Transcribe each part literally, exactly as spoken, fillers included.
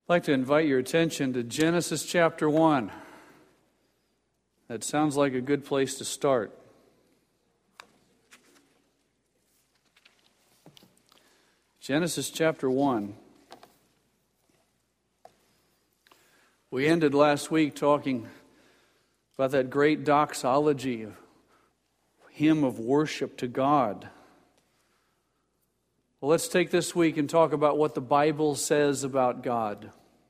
I'd like to invite your attention to Genesis chapter one. That sounds like a good place to start. Genesis chapter one. We ended last week talking about that great doxology, of hymn of worship to God. Well, let's take this week and talk about what the Bible says about God.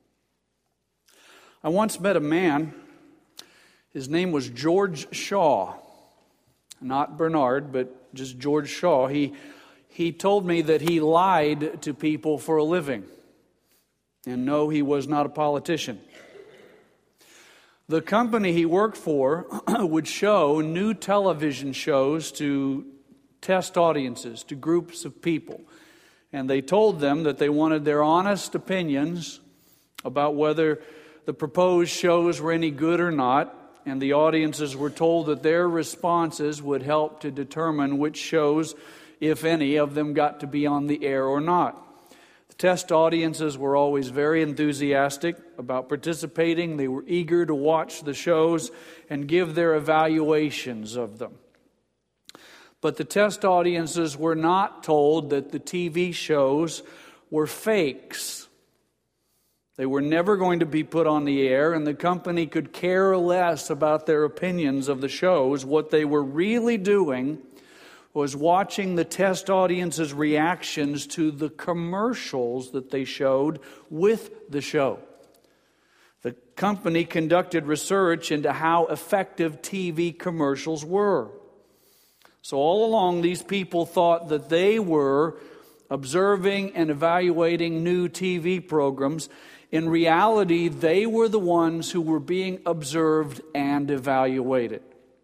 I once met a man. His name was George Shaw. Not Bernard, but just George Shaw. He, he told me that he lied to people for a living. And no, he was not a politician. The company he worked for would show new television shows to test audiences, to groups of people. And they told them that they wanted their honest opinions about whether the proposed shows were any good or not. And the audiences were told that their responses would help to determine which shows, if any, of them got to be on the air or not. The test audiences were always very enthusiastic about participating. They were eager to watch the shows and give their evaluations of them. But the test audiences were not told that the T V shows were fakes. They were never going to be put on the air, and the company could care less about their opinions of the shows. What they were really doing was watching the test audience's reactions to the commercials that they showed with the show. The company conducted research into how effective T V commercials were. So all along, these people thought that they were observing and evaluating new T V programs. In reality, they were the ones who were being observed and evaluated.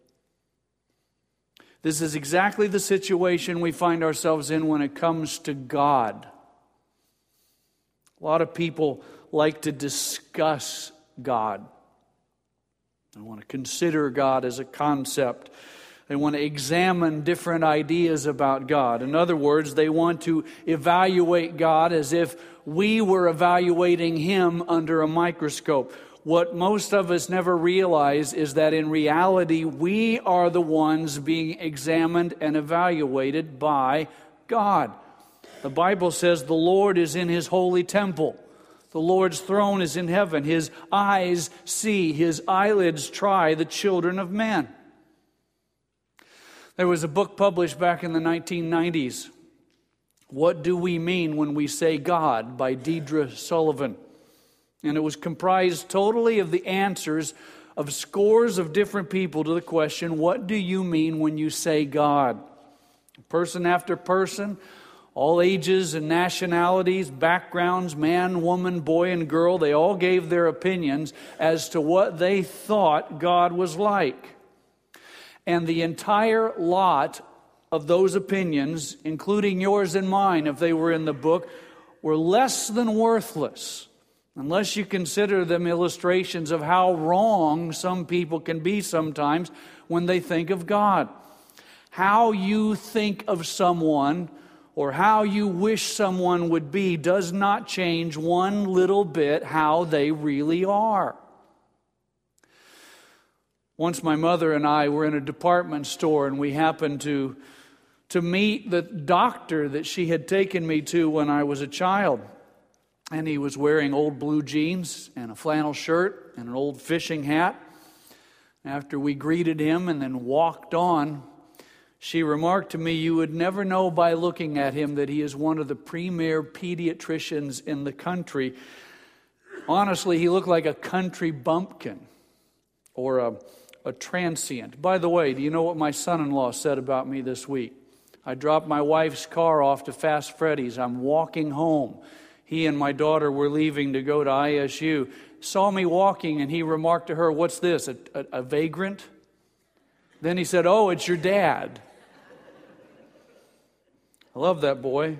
This is exactly the situation we find ourselves in when it comes to God. A lot of people like to discuss God. They want to consider God as a concept. They want to examine different ideas about God. In other words, they want to evaluate God as if we were evaluating Him under a microscope. What most of us never realize is that in reality, we are the ones being examined and evaluated by God. The Bible says the Lord is in His holy temple. The Lord's throne is in heaven. His eyes see, His eyelids try the children of men. There was a book published back in the nineteen nineties, What Do We Mean When We Say God, by Deidre Sullivan. And it was comprised totally of the answers of scores of different people to the question, what do you mean when you say God? Person after person, all ages and nationalities, backgrounds, man, woman, boy, and girl, they all gave their opinions as to what they thought God was like. And the entire lot of those opinions, including yours and mine, if they were in the book, were less than worthless, unless you consider them illustrations of how wrong some people can be sometimes when they think of God. How you think of someone or how you wish someone would be does not change one little bit how they really are. Once my mother and I were in a department store, and we happened to, to meet the doctor that she had taken me to when I was a child. And he was wearing old blue jeans and a flannel shirt and an old fishing hat. After we greeted him and then walked on, she remarked to me, you would never know by looking at him that he is one of the premier pediatricians in the country. Honestly, he looked like a country bumpkin or a, a transient. By the way, do you know what my son-in-law said about me this week? I dropped my wife's car off to Fast Freddy's. I'm walking home. He and my daughter were leaving to go to I S U. Saw me walking, and he remarked to her, what's this, a, a, a vagrant? Then he said, oh, it's your dad. I love that boy.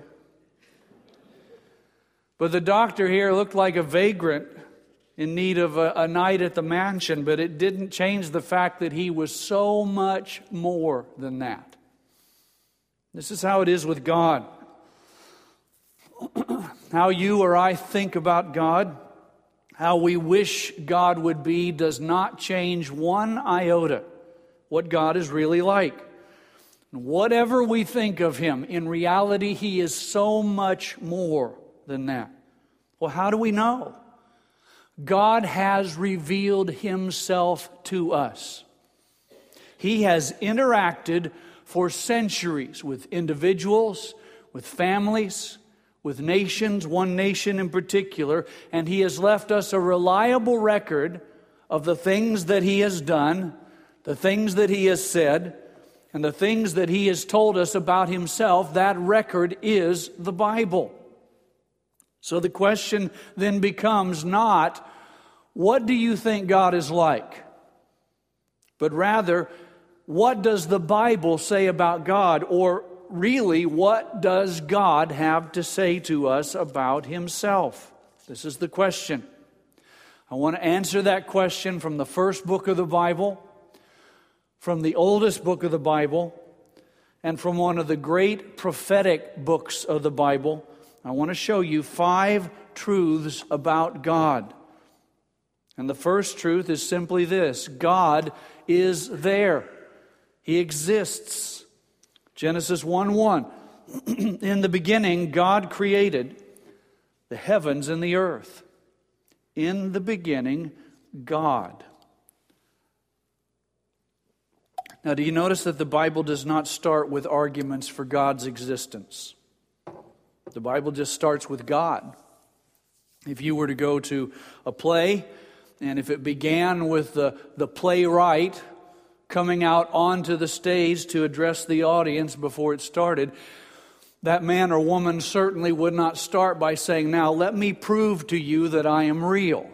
But the doctor here looked like a vagrant in need of a, a night at the mansion, but it didn't change the fact that he was so much more than that. This is how it is with God. How you or I think about God how we wish God would be does not change one iota what God is really like. Whatever we think of Him, in reality, He is so much more than that. Well, how do we know? God has revealed Himself to us. He has interacted for centuries with individuals, with families, with nations, one nation in particular, and He has left us a reliable record of the things that He has done, the things that He has said, and the things that He has told us about Himself. That record is the Bible. So the question then becomes not, what do you think God is like? But rather, what does the Bible say about God? Or really, what does God have to say to us about Himself? This is the question. I want to answer that question from the first book of the Bible, from the oldest book of the Bible, and from one of the great prophetic books of the Bible. I want to show you five truths about God. And the first truth is simply this: God is there. He exists. Genesis one one. In the beginning, God created the heavens and the earth. In the beginning, God. Now, do you notice that the Bible does not start with arguments for God's existence? The Bible just starts with God. If you were to go to a play, and if it began with the, the playwright coming out onto the stage to address the audience before it started, that man or woman certainly would not start by saying, "Now let me prove to you that I am real."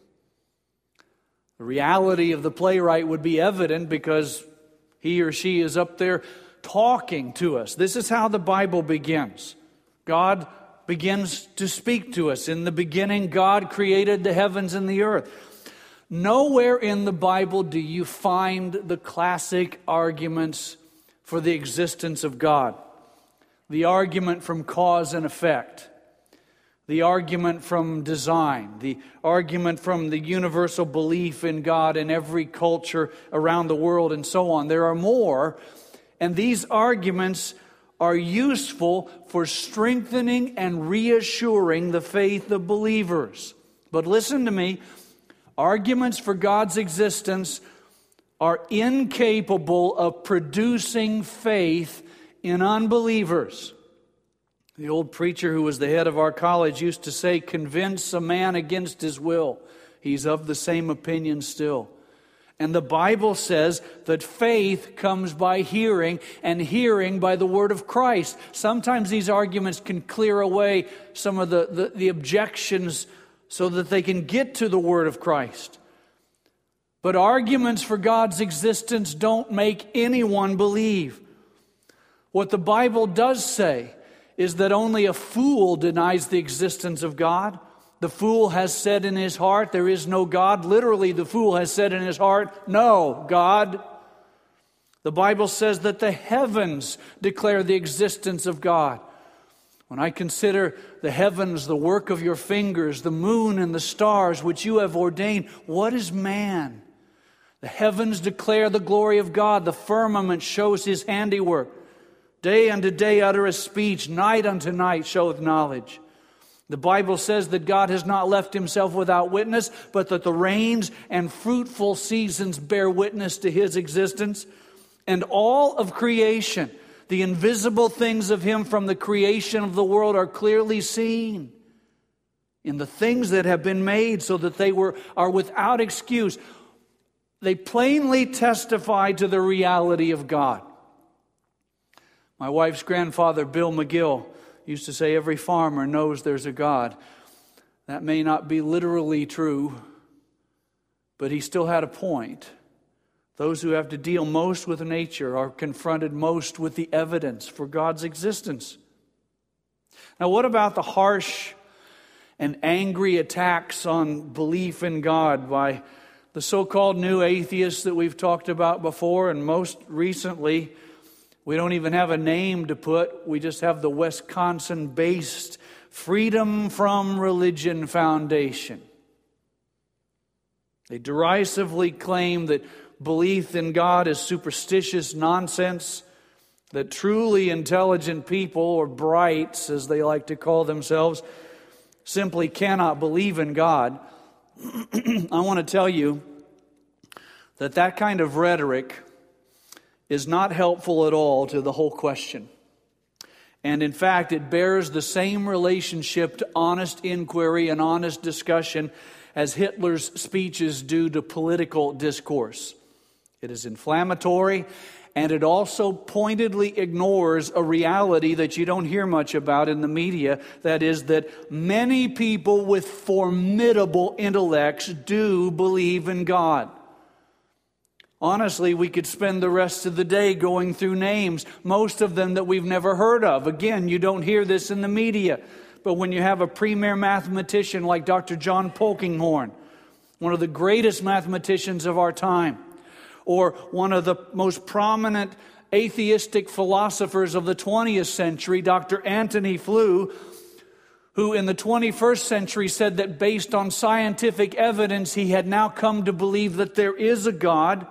The reality of the playwright would be evident because he or she is up there talking to us. This is how the Bible begins. God begins to speak to us. In the beginning, God created the heavens and the earth. Nowhere in the Bible do you find the classic arguments for the existence of God. The argument from cause and effect. The argument from design. The argument from the universal belief in God in every culture around the world and so on. There are more, and these arguments are useful for strengthening and reassuring the faith of believers. But listen to me, arguments for God's existence are incapable of producing faith in unbelievers. The old preacher who was the head of our college used to say, "Convince a man against his will, he's of the same opinion still." And the Bible says that faith comes by hearing, and hearing by the word of Christ. Sometimes these arguments can clear away some of the, the, the objections so that they can get to the word of Christ. But arguments for God's existence don't make anyone believe. What the Bible does say is that only a fool denies the existence of God. The fool has said in his heart, "There is no God." Literally, the fool has said in his heart, "No God." The Bible says that the heavens declare the existence of God. When I consider the heavens, the work of your fingers, the moon and the stars which you have ordained, what is man? The heavens declare the glory of God. The firmament shows His handiwork. Day unto day uttereth speech, night unto night showeth knowledge. The Bible says that God has not left Himself without witness, but that the rains and fruitful seasons bear witness to His existence. And all of creation, the invisible things of Him from the creation of the world, are clearly seen in the things that have been made, so that they were are without excuse. They plainly testify to the reality of God. My wife's grandfather, Bill McGill, used to say, "Every farmer knows there's a God." That may not be literally true, but he still had a point. Those who have to deal most with nature are confronted most with the evidence for God's existence. Now, what about the harsh and angry attacks on belief in God by the so-called new atheists that we've talked about before, and most recently, we don't even have a name to put. We just have the Wisconsin-based Freedom from Religion Foundation. They derisively claim that belief in God is superstitious nonsense, that truly intelligent people, or brights as they like to call themselves, simply cannot believe in God. I want to tell you that that kind of rhetoric is not helpful at all to the whole question. And in fact, it bears the same relationship to honest inquiry and honest discussion as Hitler's speeches do to political discourse. It is inflammatory, and it also pointedly ignores a reality that you don't hear much about in the media. That is that many people with formidable intellects do believe in God. Honestly, we could spend the rest of the day going through names, most of them that we've never heard of. Again, you don't hear this in the media. But when you have a premier mathematician like Doctor John Polkinghorne, one of the greatest mathematicians of our time, or one of the most prominent atheistic philosophers of the twentieth century, Doctor Antony Flew, who in the twenty-first century said that based on scientific evidence, he had now come to believe that there is a God.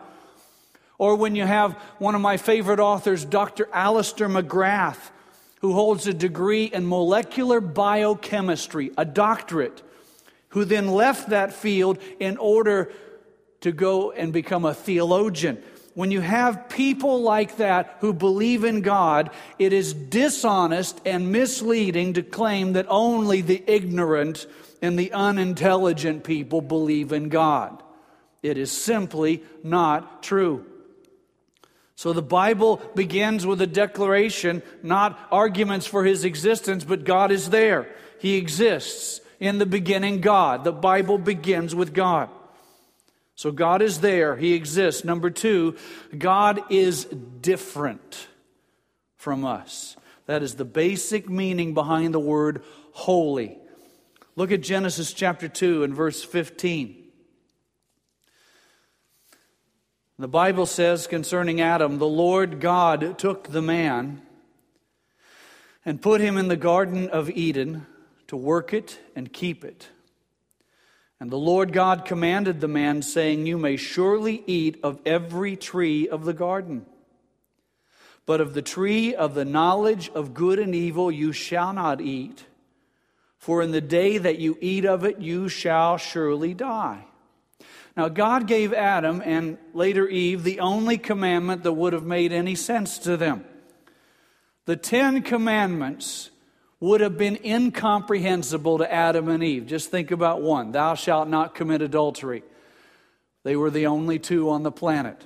Or when you have one of my favorite authors, Doctor Alistair McGrath, who holds a degree in molecular biochemistry, a doctorate, who then left that field in order to go and become a theologian. When you have people like that who believe in God, it is dishonest and misleading to claim that only the ignorant and the unintelligent people believe in God. It is simply not true. So the Bible begins with a declaration, not arguments for His existence, but God is there. He exists. In the beginning, God. The Bible begins with God. So God is there. He exists. Number two, God is different from us. That is the basic meaning behind the word holy. Look at Genesis chapter two and verse fifteen. The Bible says concerning Adam, the Lord God took the man and put him in the Garden of Eden to work it and keep it. And the Lord God commanded the man, saying, you may surely eat of every tree of the garden, but of the tree of the knowledge of good and evil you shall not eat, for in the day that you eat of it you shall surely die. Now God gave Adam and later Eve the only commandment that would have made any sense to them. The Ten Commandments would have been incomprehensible to Adam and Eve. Just think about one. Thou shalt not commit adultery. They were the only two on the planet.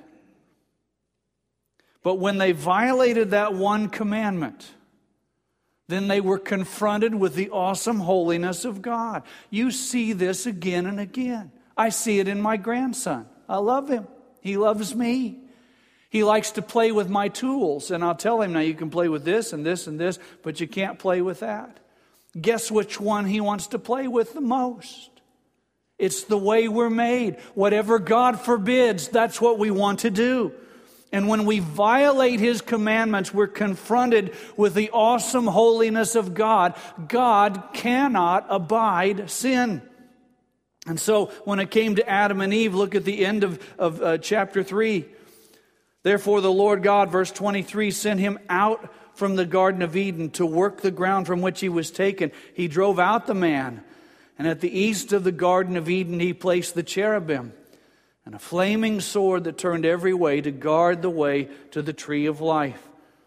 But when they violated that one commandment, then they were confronted with the awesome holiness of God. You see this again and again. I see it in my grandson. I love him. He loves me. He likes to play with my tools. And I'll tell him, now you can play with this and this and this, but you can't play with that. Guess which one he wants to play with the most? It's the way we're made. Whatever God forbids, that's what we want to do. And when we violate His commandments, we're confronted with the awesome holiness of God. God cannot abide sin. And so when it came to Adam and Eve, look at the end of, of uh, chapter three. Therefore the Lord God, verse twenty-three, sent him out from the Garden of Eden to work the ground from which he was taken. He drove out the man, and at the east of the Garden of Eden he placed the cherubim and a flaming sword that turned every way to guard the way to the tree of life.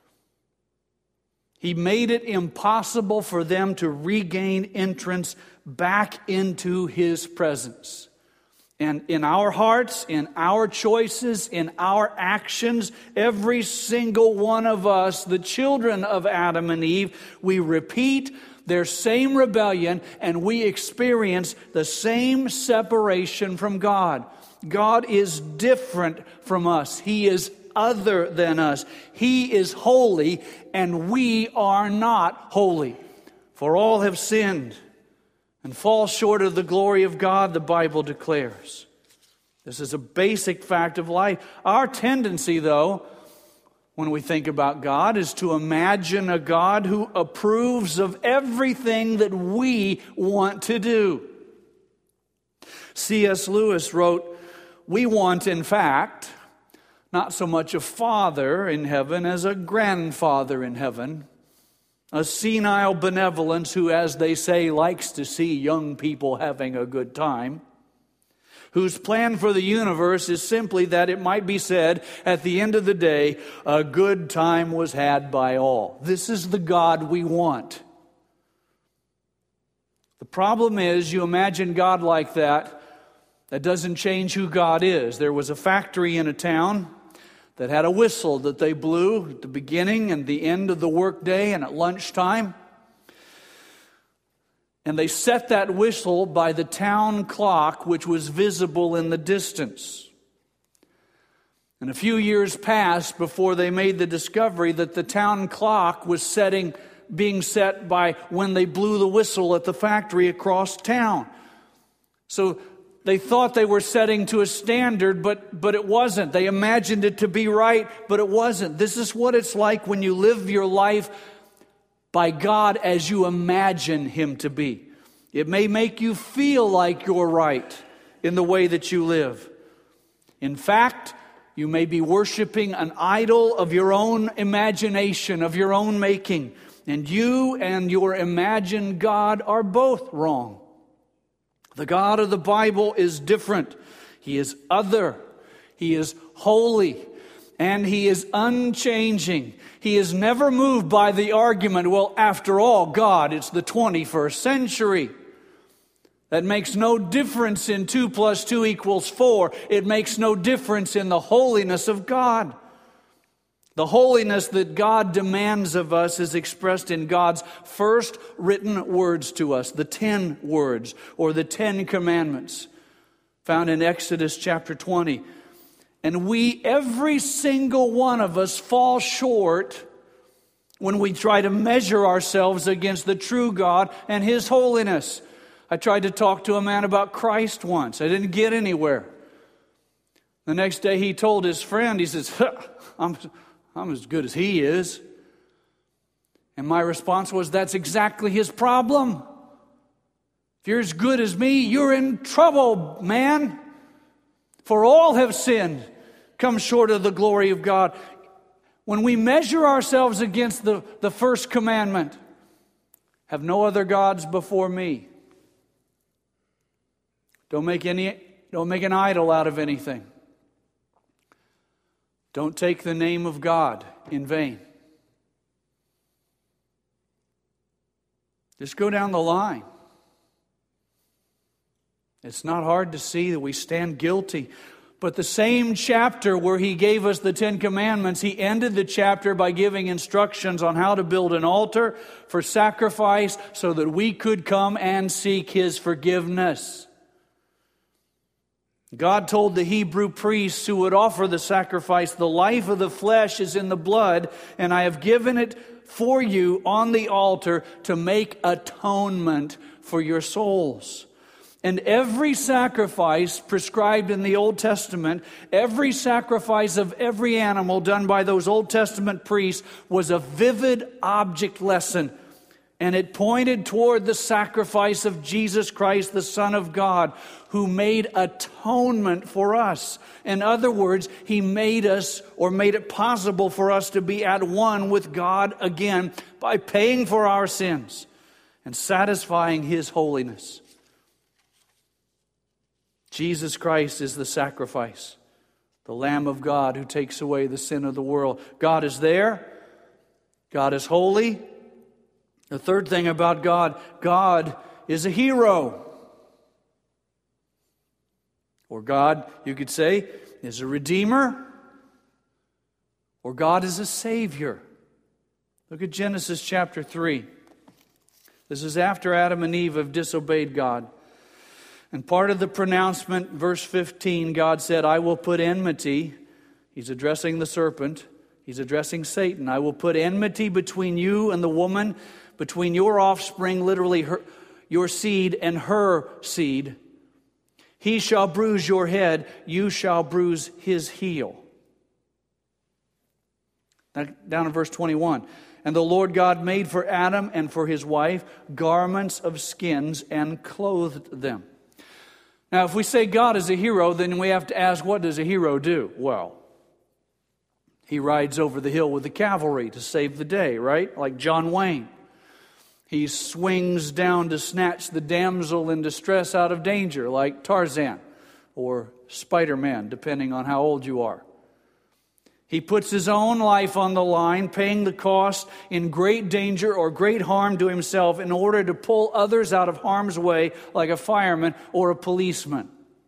He made it impossible for them to regain entrance back into His presence. And in our hearts, in our choices, in our actions, every single one of us, the children of Adam and Eve, we repeat their same rebellion and we experience the same separation from God. God is different from us. He is other than us. He is holy and we are not holy. For all have sinned and fall short of the glory of God, the Bible declares. This is a basic fact of life. Our tendency, though, when we think about God, is to imagine a God who approves of everything that we want to do. C S Lewis wrote we want, in fact, not so much a father in heaven as a grandfather in heaven, a senile benevolence who, as they say, likes to see young people having a good time, whose plan for the universe is simply that it might be said at the end of the day, a good time was had by all. This is the God we want. The problem is, you imagine God like that, that doesn't change who God is. There was a factory in a town that had a whistle that they blew at the beginning and the end of the workday and at lunchtime. And they set that whistle by the town clock, which was visible in the distance. And a few years passed before they made the discovery that the town clock was setting, being set by when they blew the whistle at the factory across town. So they thought they were setting to a standard, but, but it wasn't. They imagined it to be right, but it wasn't. This is what it's like when you live your life by God as you imagine Him to be. It may make you feel like you're right in the way that you live. In fact, you may be worshiping an idol of your own imagination, of your own making. And you and your imagined God are both wrong. The God of the Bible is different. He is other. He is holy. And He is unchanging. He is never moved by the argument, well, after all, God, it's the twenty-first century. That makes no difference in two plus two equals four. It makes no difference in the holiness of God. The holiness that God demands of us is expressed in God's first written words to us, the ten words, or the Ten Commandments, found in Exodus chapter twenty. And we, every single one of us, fall short when we try to measure ourselves against the true God and His holiness. I tried to talk to a man about Christ once. I didn't get anywhere. The next day he told his friend, he says, I'm, I'm as good as he is. And my response was, that's exactly his problem. If you're as good as me, you're in trouble, man. For all have sinned, come short of the glory of God. When we measure ourselves against the, the first commandment, have no other gods before me. Don't make any, don't make an idol out of anything. Don't take the name of God in vain. Just go down the line. It's not hard to see that we stand guilty. But the same chapter where He gave us the Ten Commandments, He ended the chapter by giving instructions on how to build an altar for sacrifice so that we could come and seek His forgiveness. God told the Hebrew priests who would offer the sacrifice, the life of the flesh is in the blood, and I have given it for you on the altar to make atonement for your souls. And every sacrifice prescribed in the Old Testament, every sacrifice of every animal done by those Old Testament priests was a vivid object lesson. And it pointed toward the sacrifice of Jesus Christ, the Son of God, who made atonement for us. In other words, He made us, or made it possible for us to be at one with God again by paying for our sins and satisfying His holiness. Jesus Christ is the sacrifice, the Lamb of God who takes away the sin of the world. God is there. God is holy. The third thing about God, God is a hero. Or God, you could say, is a redeemer. Or God is a savior. Look at Genesis chapter three. This is after Adam and Eve have disobeyed God. And part of the pronouncement, verse fifteen, God said, I will put enmity. He's addressing the serpent. He's addressing Satan. I will put enmity between you and the woman, between your offspring, literally her, your seed, and her seed. He shall bruise your head, you shall bruise his heel. Down in verse twenty-one. And the Lord God made for Adam and for his wife garments of skins and clothed them. Now, if we say God is a hero, then we have to ask, what does a hero do? Well, he rides over the hill with the cavalry to save the day, right? Like John Wayne. He swings down to snatch the damsel in distress out of danger, like Tarzan or Spider-Man, depending on how old you are. He puts his own life on the line, paying the cost in great danger or great harm to himself in order to pull others out of harm's way, like a fireman or a policeman.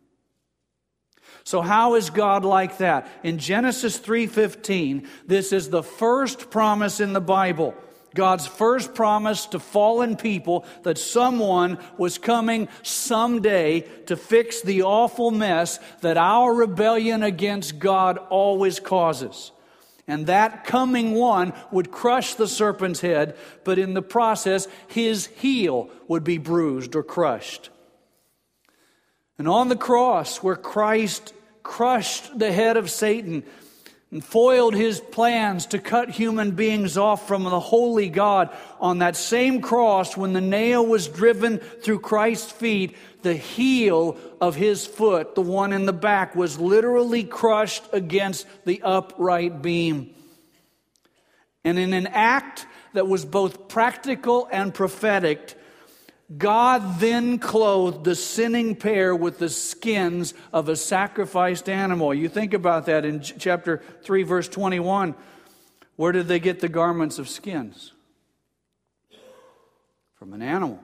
So how is God like that? In Genesis three fifteen, this is the first promise in the Bible. God's first promise to fallen people that someone was coming someday to fix the awful mess that our rebellion against God always causes. And that coming one would crush the serpent's head, but in the process, his heel would be bruised or crushed. And on the cross, where Christ crushed the head of Satan and foiled his plans to cut human beings off from the holy God, on that same cross, when the nail was driven through Christ's feet, the heel of his foot, the one in the back, was literally crushed against the upright beam. And in an act that was both practical and prophetic, God then clothed the sinning pair with the skins of a sacrificed animal. You think about that in chapter three, verse twenty-one. Where did they get the garments of skins? From an animal.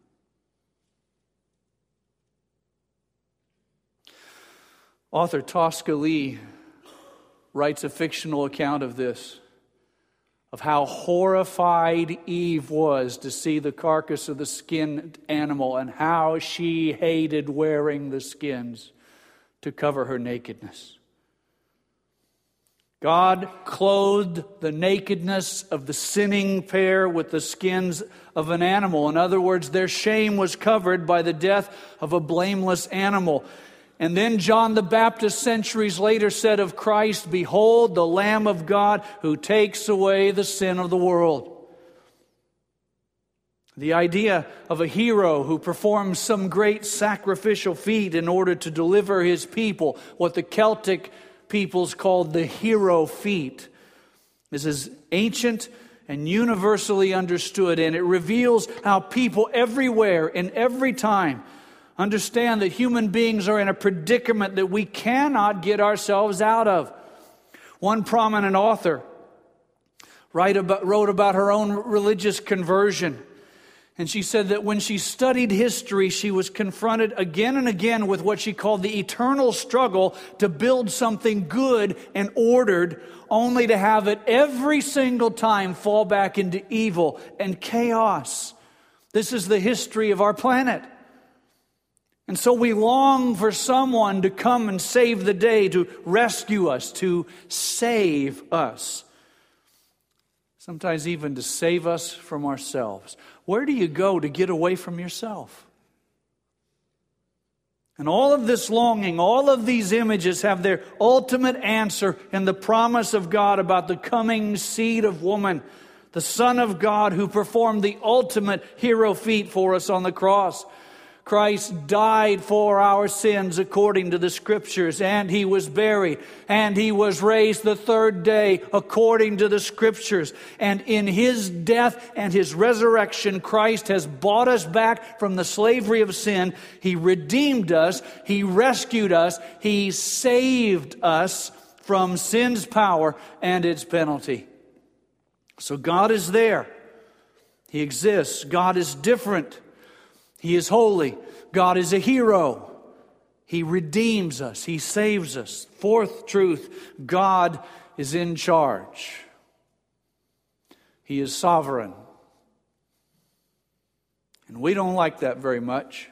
Author Tosca Lee writes a fictional account of this, of how horrified Eve was to see the carcass of the skinned animal and how she hated wearing the skins to cover her nakedness. God clothed the nakedness of the sinning pair with the skins of an animal. In other words, their shame was covered by the death of a blameless animal. And then John the Baptist, centuries later, said of Christ, "Behold, the Lamb of God who takes away the sin of the world." The idea of a hero who performs some great sacrificial feat in order to deliver his people, what the Celtic peoples called the hero feat. This is ancient and universally understood, and it reveals how people everywhere, in every time, understand that human beings are in a predicament that we cannot get ourselves out of. One prominent author write about, wrote about her own religious conversion. And she said that when she studied history, she was confronted again and again with what she called the eternal struggle to build something good and ordered, only to have it every single time fall back into evil and chaos. This is the history of our planet. And so we long for someone to come and save the day, to rescue us, to save us. Sometimes even to save us from ourselves. Where do you go to get away from yourself? And all of this longing, all of these images have their ultimate answer in the promise of God about the coming seed of woman, the Son of God who performed the ultimate hero feat for us on the cross. Christ died for our sins according to the Scriptures, and He was buried, and He was raised the third day according to the Scriptures. And in His death and His resurrection, Christ has bought us back from the slavery of sin. He redeemed us. He rescued us. He saved us from sin's power and its penalty. So God is there. He exists. God is different. He is holy. God is a hero. He redeems us. He saves us. Fourth truth, God is in charge. He is sovereign. And we don't like that very much.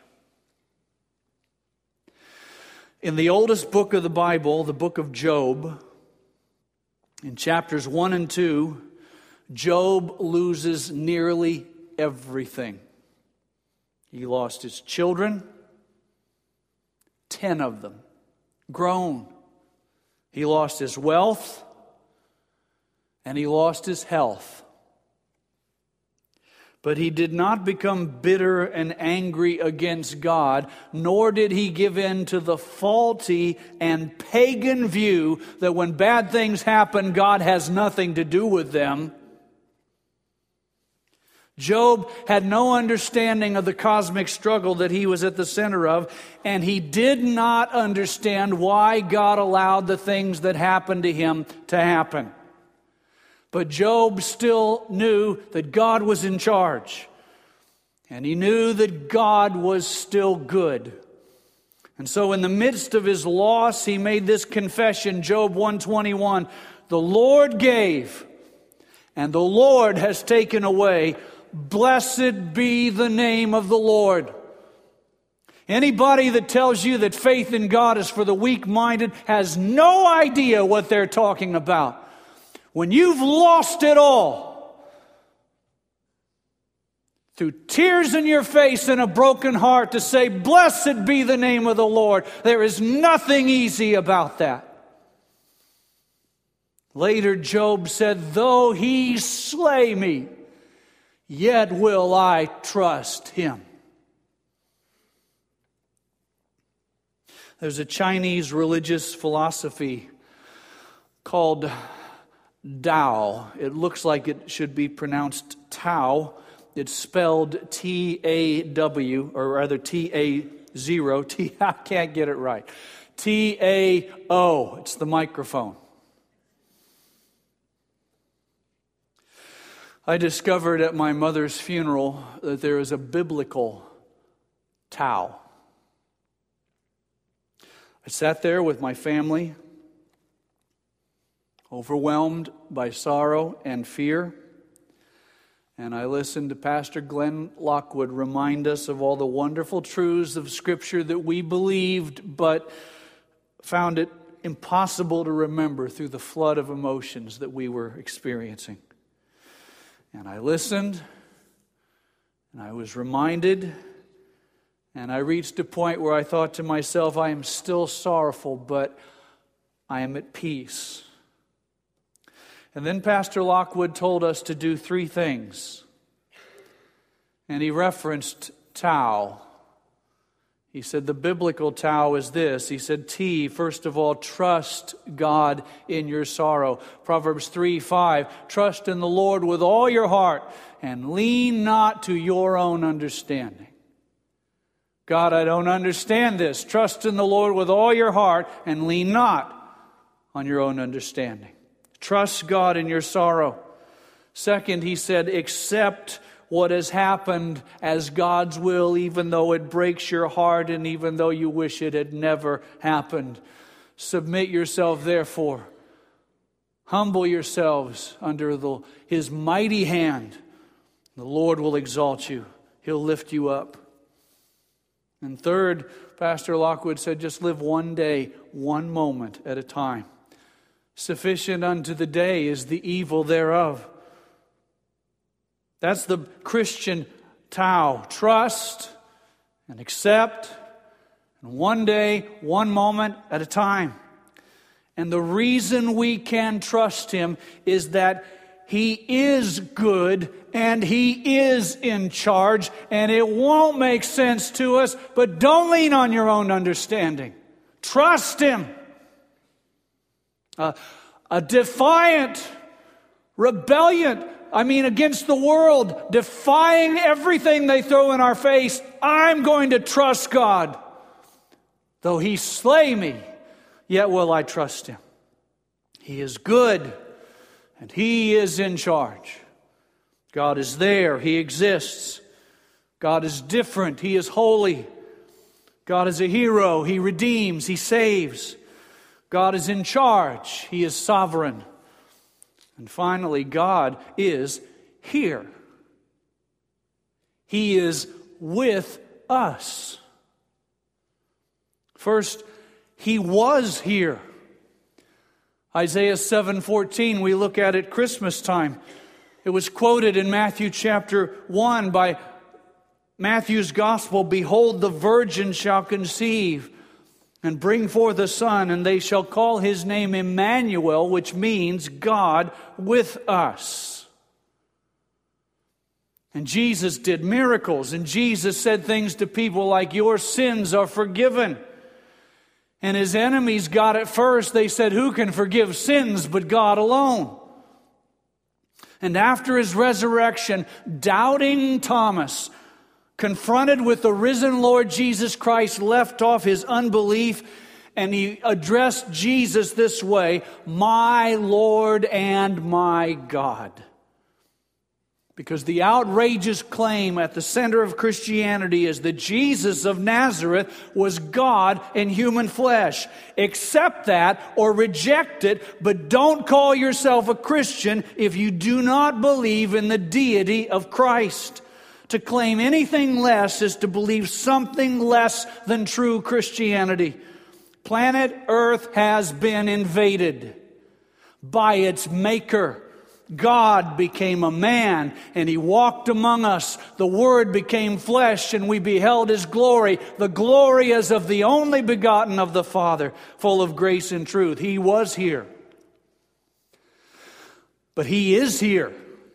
In the oldest book of the Bible, the book of Job, in chapters one and two, Job loses nearly everything. He lost his children, ten of them, grown. He lost his wealth, and he lost his health. But he did not become bitter and angry against God, nor did he give in to the faulty and pagan view that when bad things happen, God has nothing to do with them. Job had no understanding of the cosmic struggle that he was at the center of, and he did not understand why God allowed the things that happened to him to happen. But Job still knew that God was in charge, and he knew that God was still good. And so in the midst of his loss, he made this confession, Job one twenty-one, "The Lord gave, and the Lord has taken away. Blessed be the name of the Lord." Anybody that tells you that faith in God is for the weak-minded has no idea what they're talking about. When you've lost it all, through tears in your face and a broken heart, to say, "Blessed be the name of the Lord," there is nothing easy about that. Later, Job said, "Though he slay me, yet will I trust him." There's a Chinese religious philosophy called Tao. It looks like it should be pronounced Tao. It's spelled T A W, or rather T A zero. T, I can't get it right. T A O. It's the microphone. I discovered at my mother's funeral that there is a biblical Tao. I sat there with my family, overwhelmed by sorrow and fear, and I listened to Pastor Glenn Lockwood remind us of all the wonderful truths of Scripture that we believed, but found it impossible to remember through the flood of emotions that we were experiencing. And I listened, and I was reminded, and I reached a point where I thought to myself, I am still sorrowful, but I am at peace. And then Pastor Lockwood told us to do three things. And he referenced Tao. He said the biblical Tao is this. He said, T, first of all, trust God in your sorrow. Proverbs three five, trust in the Lord with all your heart and lean not to your own understanding. God, I don't understand this. Trust in the Lord with all your heart and lean not on your own understanding. Trust God in your sorrow. Second, he said, accept what has happened as God's will, even though it breaks your heart and even though you wish it had never happened. Submit yourself, therefore. Humble yourselves under the, His mighty hand. The Lord will exalt you. He'll lift you up. And third, Pastor Lockwood said, just live one day, one moment at a time. Sufficient unto the day is the evil thereof. That's the Christian Tao. Trust and accept. And one day, one moment at a time. And the reason we can trust Him is that He is good and He is in charge. And it won't make sense to us, but don't lean on your own understanding. Trust Him. Uh, a defiant, rebellion, I mean against the world, defying everything they throw in our face. I'm going to trust God. Though He slay me, yet will I trust Him. He is good and He is in charge. God is there. He exists. God is different. He is holy. God is a hero. He redeems. He saves. God is in charge. He is sovereign. And finally, God is here. He is with us. First, He was here. Isaiah seven fourteen, we look at it Christmas time. It was quoted in Matthew chapter one by Matthew's gospel. Behold, the virgin shall conceive and bring forth a son, and they shall call his name Emmanuel, which means God with us. And Jesus did miracles. And Jesus said things to people like, your sins are forgiven. And his enemies got it first. They said, who can forgive sins but God alone? And after his resurrection, doubting Thomas, confronted with the risen Lord Jesus Christ, left off his unbelief, and he addressed Jesus this way, my Lord and my God. Because the outrageous claim at the center of Christianity is that Jesus of Nazareth was God in human flesh. Accept that or reject it, but don't call yourself a Christian if you do not believe in the deity of Christ. To claim anything less is to believe something less than true Christianity. Planet Earth has been invaded by its maker. God became a man and he walked among us. The Word became flesh and we beheld his glory. The glory as of the only begotten of the Father, full of grace and truth. He was here. But he is here.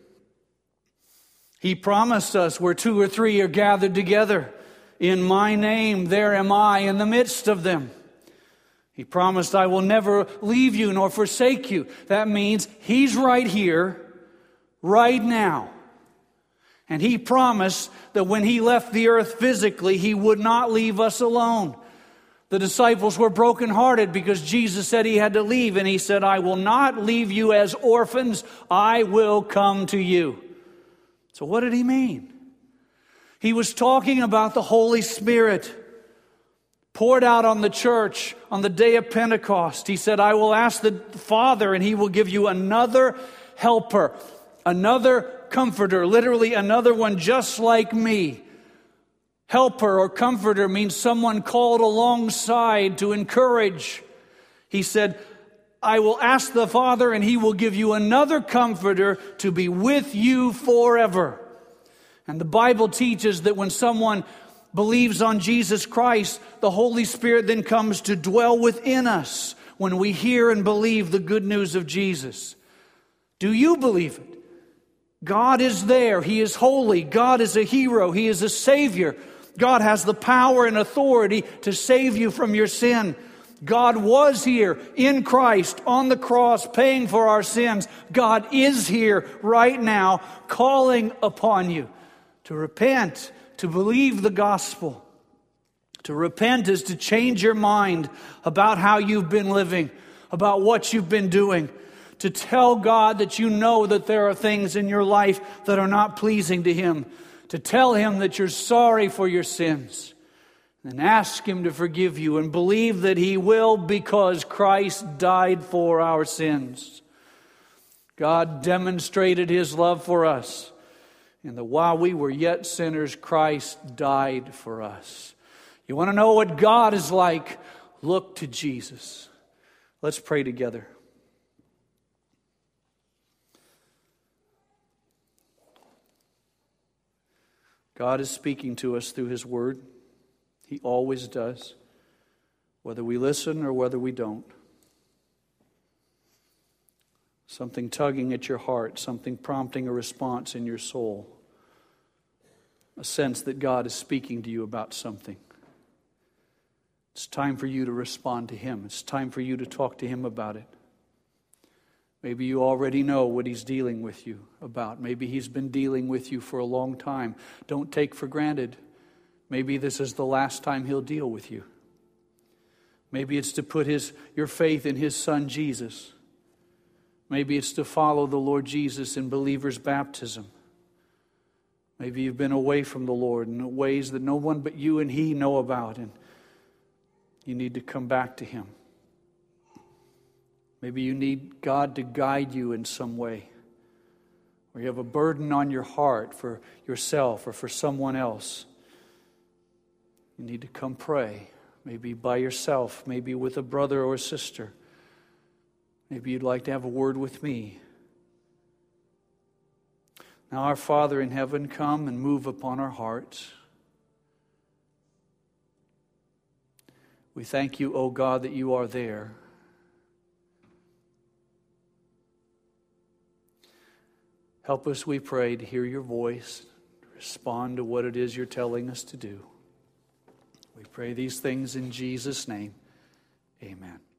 He promised us where two or three are gathered together in my name, there am I in the midst of them. He promised, I will never leave you nor forsake you. That means he's right here, right now. And he promised that when he left the earth physically, he would not leave us alone. The disciples were brokenhearted because Jesus said he had to leave. And he said, I will not leave you as orphans. I will come to you. So what did he mean? He was talking about the Holy Spirit poured out on the church on the day of Pentecost. He said, I will ask the Father and he will give you another helper, another comforter, literally another one just like me. Helper or comforter means someone called alongside to encourage. He said, I will ask the Father and he will give you another comforter to be with you forever. And the Bible teaches that when someone believes on Jesus Christ, the Holy Spirit then comes to dwell within us when we hear and believe the good news of Jesus. Do you believe it? God is there. He is holy. God is a hero. He is a Savior. God has the power and authority to save you from your sin. God was here in Christ on the cross paying for our sins. God is here right now calling upon you to repent, to believe the gospel. To repent is to change your mind about how you've been living, about what you've been doing. To tell God that you know that there are things in your life that are not pleasing to Him. To tell Him that you're sorry for your sins. And ask Him to forgive you and believe that He will because Christ died for our sins. God demonstrated His love for us. And that while we were yet sinners, Christ died for us. You want to know what God is like? Look to Jesus. Let's pray together. God is speaking to us through His Word. He always does, whether we listen or whether we don't. Something tugging at your heart, something prompting a response in your soul. A sense that God is speaking to you about something. It's time for you to respond to Him. It's time for you to talk to Him about it. Maybe you already know what He's dealing with you about. Maybe He's been dealing with you for a long time. Don't take for granted. Maybe this is the last time He'll deal with you. Maybe it's to put his your faith in His Son Jesus. Maybe it's to follow the Lord Jesus in believer's baptism. Maybe you've been away from the Lord in ways that no one but you and He know about, and you need to come back to Him. Maybe you need God to guide you in some way, or you have a burden on your heart for yourself or for someone else. You need to come pray, maybe by yourself, maybe with a brother or a sister. Maybe you'd like to have a word with me. Now, our Father in heaven, come and move upon our hearts. We thank you, O God, that you are there. Help us, we pray, to hear your voice, respond to what it is you're telling us to do. We pray these things in Jesus' name. Amen.